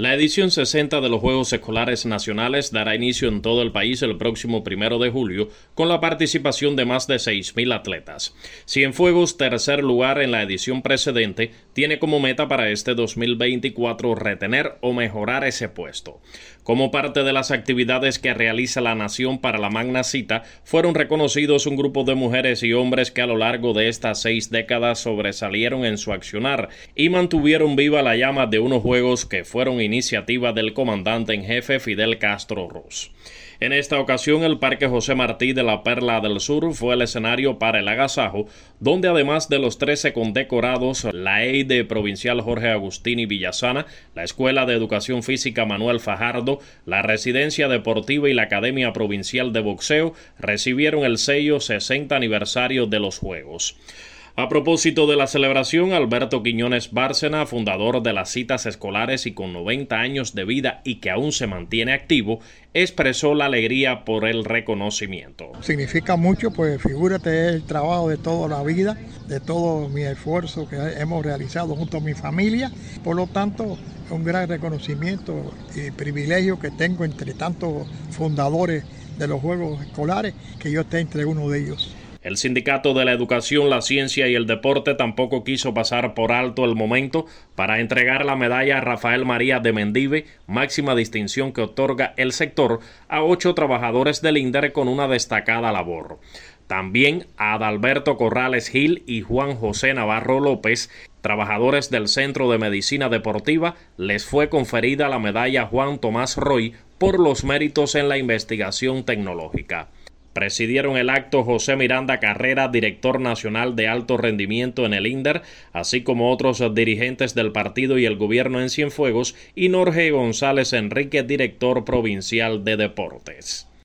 La edición 60 de los Juegos Escolares Nacionales dará inicio en todo el país el próximo 1 de julio con la participación de más de 6.000 atletas. Cienfuegos, tercer lugar en la edición precedente, tiene como meta para este 2024 retener o mejorar ese puesto. Como parte de las actividades que realiza la nación para la magna cita, fueron reconocidos un grupo de mujeres y hombres que a lo largo de estas 6 décadas sobresalieron en su accionar y mantuvieron viva la llama de unos Juegos que fueron iniciativa del comandante en jefe Fidel Castro Ruz. En esta ocasión, el Parque José Martí de la Perla del Sur fue el escenario para el agasajo, donde además de los 13 condecorados, la EIDE Provincial Jorge Agustini Villasana, la Escuela de Educación Física Manuel Fajardo, la Residencia Deportiva y la Academia Provincial de Boxeo recibieron el sello 60 aniversario de los Juegos. A propósito de la celebración, Alberto Quiñones Bárcena, fundador de las citas escolares y con 90 años de vida y que aún se mantiene activo, expresó la alegría por el reconocimiento. Significa mucho, pues figúrate el trabajo de toda la vida, de todo mi esfuerzo que hemos realizado junto a mi familia. Por lo tanto, es un gran reconocimiento y privilegio que tengo entre tantos fundadores de los Juegos Escolares, que yo esté entre uno de ellos. El Sindicato de la Educación, la Ciencia y el Deporte tampoco quiso pasar por alto el momento para entregar la medalla a Rafael María de Mendive, máxima distinción que otorga el sector a 8 trabajadores del INDER con una destacada labor. También a Adalberto Corrales Gil y Juan José Navarro López, trabajadores del Centro de Medicina Deportiva, les fue conferida la medalla Juan Tomás Roy por los méritos en la investigación tecnológica. Presidieron el acto José Miranda Carrera, director nacional de alto rendimiento en el INDER, así como otros dirigentes del partido y el gobierno en Cienfuegos, y Norge González Enrique, director provincial de deportes.